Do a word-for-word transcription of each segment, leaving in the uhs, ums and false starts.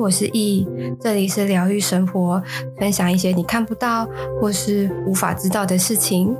我是易，这里是疗愈生活，分享一些你看不到或是无法知道的事情。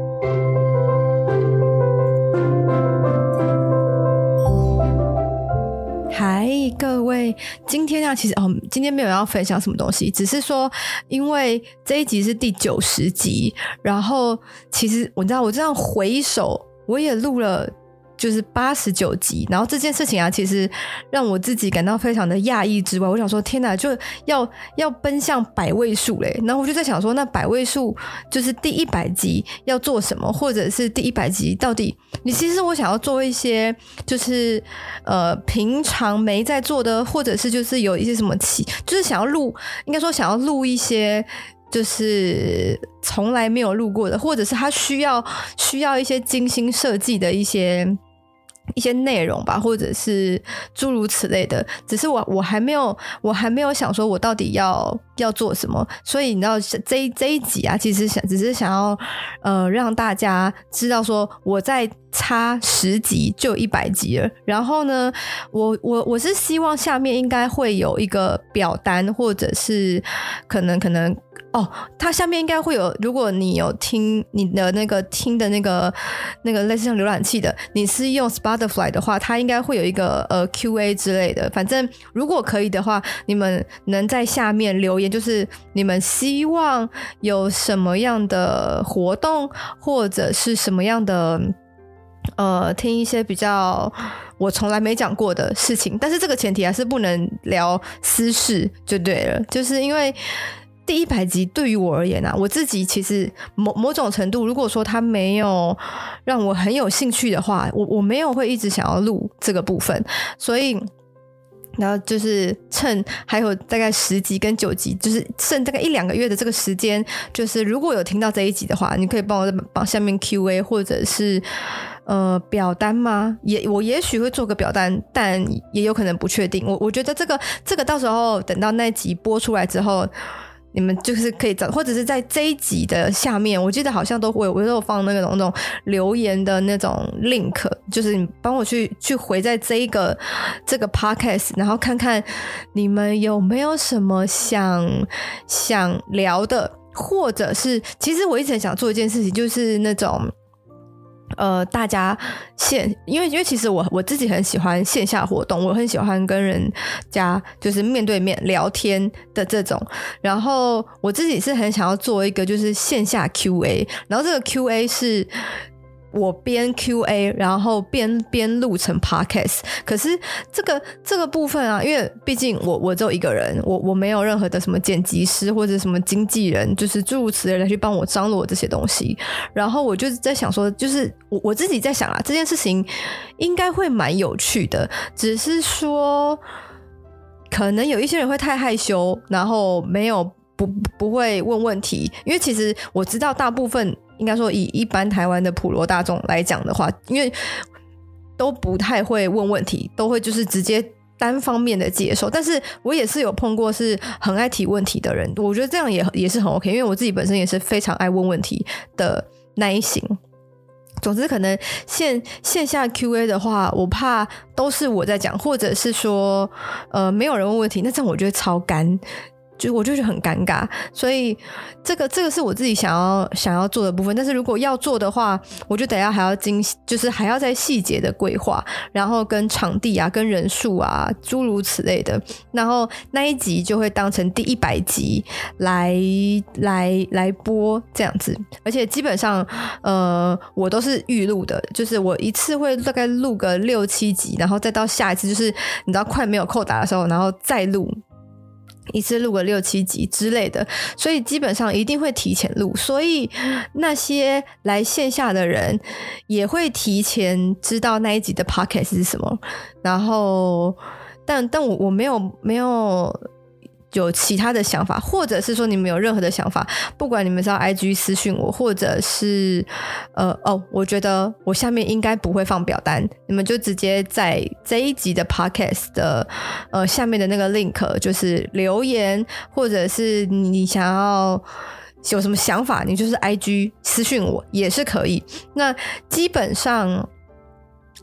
嗨，各位，今天啊，其实哦，今天没有要分享什么东西，只是说，因为这一集是第九十集，然后其实我知道，我这样回首，我也录了。就是八十九集，然后这件事情啊，其实让我自己感到非常的讶异之外，我想说天哪，就要要奔向百位数嘞。然后我就在想说，那百位数就是第一百集要做什么，或者是第一百集到底，你其实我想要做一些就是呃平常没在做的，或者是就是有一些什么期，就是想要录，应该说想要录一些。就是从来没有录过的，或者是他需要需要一些精心设计的一些一些内容吧，或者是诸如此类的。只是我我还没有我还没有想说我到底要要做什么，所以你知道这一这一集啊，其实想只是想要呃让大家知道说我在差十集就一百集了。然后呢，我我我是希望下面应该会有一个表单，或者是可能可能。哦，它下面应该会有，如果你有听你的那个听的那个那个类似像浏览器的，你是用 Spotify 的话，它应该会有一个呃 Q A 之类的。反正如果可以的话，你们能在下面留言，就是你们希望有什么样的活动，或者是什么样的呃听一些比较我从来没讲过的事情。但是这个前提还是不能聊私事就对了，就是因为。第一百集对于我而言啊，我自己其实某某种程度，如果说它没有让我很有兴趣的话，我我没有会一直想要录这个部分，所以然后就是趁还有大概十集跟九集，就是剩大概一两个月的这个时间，就是如果有听到这一集的话，你可以帮我帮下面 Q A 或者是呃表单吗？也我也许会做个表单，但也有可能不确定。我我觉得这个这个到时候等到那集播出来之后。你们就是可以找，或者是在这一集的下面，我记得好像都会，我都有放那种那种留言的那种 link， 就是你帮我去去回在这一个这个 podcast， 然后看看你们有没有什么想想聊的，或者是其实我一直很想做一件事情，就是那种。呃，大家线，因为因为其实我我自己很喜欢线下活动，我很喜欢跟人家就是面对面聊天的这种。然后我自己是很想要做一个就是线下 Q A， 然后这个 Q A 是。我边 Q A 然后边边录成 podcast， 可是这个这个部分啊，因为毕竟我我只有一个人，我我没有任何的什么剪辑师或者什么经纪人，就是诸如此类来去帮我张罗这些东西。然后我就在想说，就是我我自己在想啦，这件事情应该会蛮有趣的，只是说可能有一些人会太害羞，然后没有不不会问问题，因为其实我知道大部分。应该说以一般台湾的普罗大众来讲的话，因为都不太会问问题，都会就是直接单方面的接受。但是我也是有碰过是很爱提问题的人，我觉得这样也也是很 OK， 因为我自己本身也是非常爱问问题的那一型。总之可能线线下 Q A 的话，我怕都是我在讲，或者是说呃没有人问问题，那这样我觉得超干。就我就觉得很尴尬，所以这个这个是我自己想要想要做的部分。但是如果要做的话，我就等一下还要精，就是还要在细节的规划，然后跟场地啊、跟人数啊，诸如此类的。然后那一集就会当成第一百集来来来播这样子。而且基本上，呃，我都是预录的，就是我一次会大概录个六七集，然后再到下一次，就是你知道快没有扣打的时候，然后再录。一次录个六七集之类的，所以基本上一定会提前录，所以那些来线下的人也会提前知道那一集的 podcast 是什么。然后，但但我我没有没有有其他的想法，或者是说你们有任何的想法，不管你们是要 I G 私讯我，或者是呃哦，我觉得我下面应该不会放表单，你们就直接在这一集的 podcast 的呃下面的那个 link 就是留言，或者是你想要有什么想法，你就是 I G 私讯我也是可以。那基本上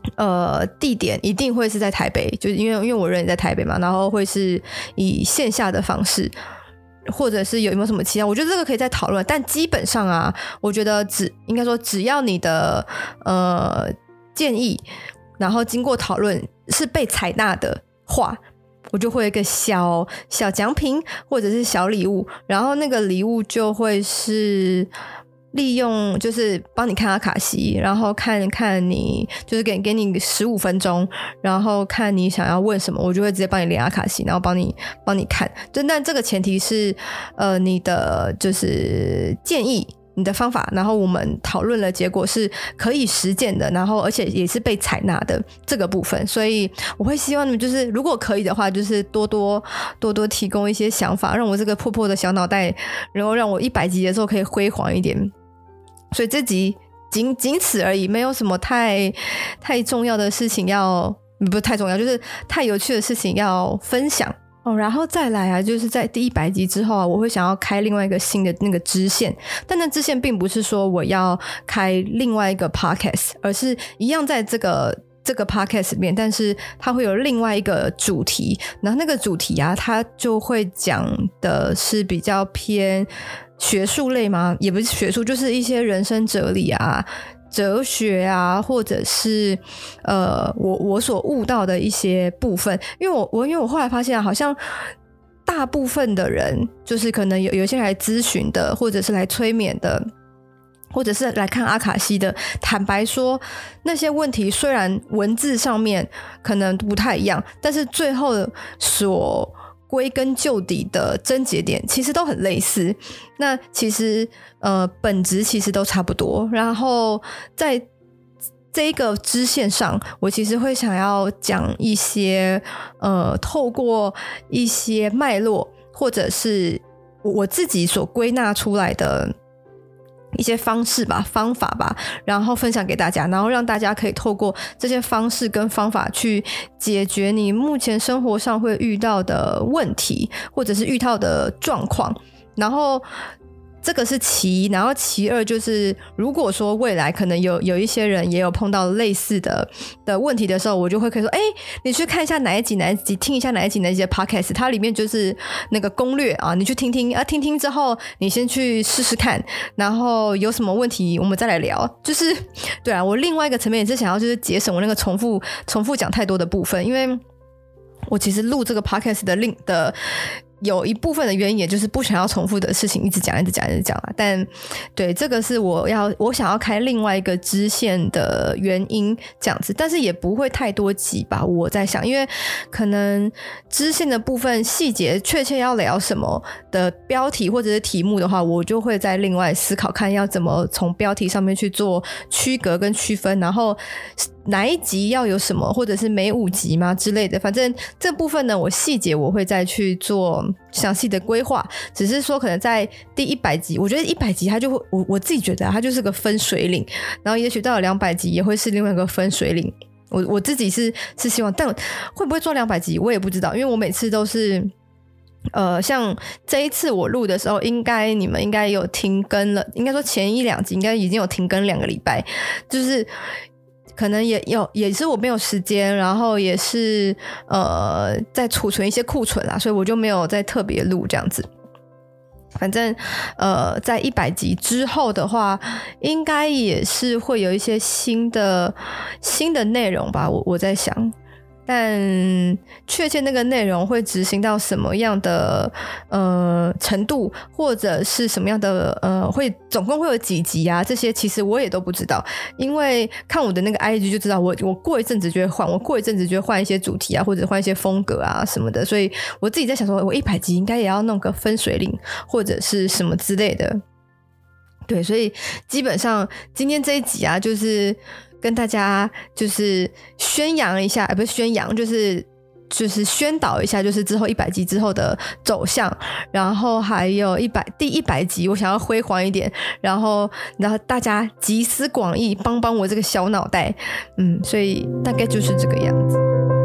呃，地点一定会是在台北，就是因为因为我人也在台北嘛，然后会是以线下的方式，或者是有没有什么其他，我觉得这个可以再讨论。但基本上啊，我觉得只应该说只要你的呃建议，然后经过讨论是被采纳的话，我就会有一个小小奖品或者是小礼物，然后那个礼物就会是利用就是帮你看阿卡西，然后看看你就是给给你十五分钟，然后看你想要问什么，我就会直接帮你连阿卡西，然后帮你帮你看。就但这个前提是呃你的就是建议。你的方法，然后我们讨论了结果是可以实践的，然后而且也是被采纳的这个部分，所以我会希望你们就是如果可以的话，就是多多多多提供一些想法，让我这个破破的小脑袋，然后让我一百集的时候可以辉煌一点。所以这集仅仅此而已，没有什么太太重要的事情要，不是太重要，就是太有趣的事情要分享。哦，然后再来啊，就是在第一百集之后啊，我会想要开另外一个新的那个支线，但那支线并不是说我要开另外一个 podcast， 而是一样在这个这个 podcast 里面，但是它会有另外一个主题，然后那个主题啊，它就会讲的是比较偏学术类吗？也不是学术，就是一些人生哲理啊。哲学啊，或者是呃，我我所悟到的一些部分，因为我我因为我后来发现啊，好像大部分的人，就是可能有有些来咨询的，或者是来催眠的，或者是来看阿卡西的，坦白说，那些问题虽然文字上面可能不太一样，但是最后所归根究底的症结点其实都很类似，那其实呃本质其实都差不多。然后在这个支线上，我其实会想要讲一些呃透过一些脉络，或者是我自己所归纳出来的一些方式吧，方法吧，然后分享给大家，然后让大家可以透过这些方式跟方法去解决你目前生活上会遇到的问题，或者是遇到的状况。然后这个是其一，然后其二就是如果说未来可能有有一些人也有碰到类似的的问题的时候，我就会可以说，哎，你去看一下哪一集哪一集，听一下哪一集哪一集的 podcast， 它里面就是那个攻略啊，你去听听啊，听听之后你先去试试看，然后有什么问题我们再来聊。就是对啊，我另外一个层面也是想要就是节省我那个重复重复讲太多的部分，因为我其实录这个 podcast 的另的有一部分的原因也就是不想要重复的事情一直讲一直讲一直讲啦，但对，这个是我要我想要开另外一个支线的原因这样子，但是也不会太多集吧，我在想，因为可能支线的部分细节确切要聊什么的标题或者是题目的话，我就会再另外思考看要怎么从标题上面去做区隔跟区分，然后哪一集要有什么，或者是每五集吗之类的，反正这部分呢我细节我会再去做详细的规划，只是说可能在第一百集，我觉得一百集它就会我我自己觉得、啊、它就是个分水岭，然后也许到了两百集也会是另外一个分水岭，我我自己是是希望，但会不会做两百集我也不知道，因为我每次都是呃，像这一次我录的时候，应该你们应该有停更了，应该说前一两集应该已经有停更两个礼拜，就是可能也有也是我没有时间，然后也是呃在储存一些库存啦，所以我就没有再特别录这样子。反正呃在一百集之后的话，应该也是会有一些新的新的内容吧，我我在想。但确切那个内容会执行到什么样的呃程度，或者是什么样的呃会总共会有几集啊，这些其实我也都不知道，因为看我的那个 I G 就知道我我过一阵子就会换，我过一阵子就会换一些主题啊，或者换一些风格啊什么的，所以我自己在想说我一百集应该也要弄个分水岭或者是什么之类的。对，所以基本上今天这一集啊，就是跟大家就是宣扬一下，不是宣扬，就是就是宣导一下，就是之后一百集之后的走向，然后还有一百第一百集我想要辉煌一点，然后然后大家集思广益，帮帮我这个小脑袋，嗯，所以大概就是这个样子。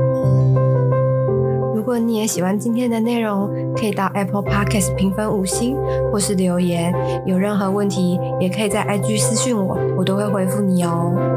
如果你也喜欢今天的内容，可以到 Apple Podcast 评分五星或是留言，有任何问题也可以在 I G 私讯我，我都会回复你哦。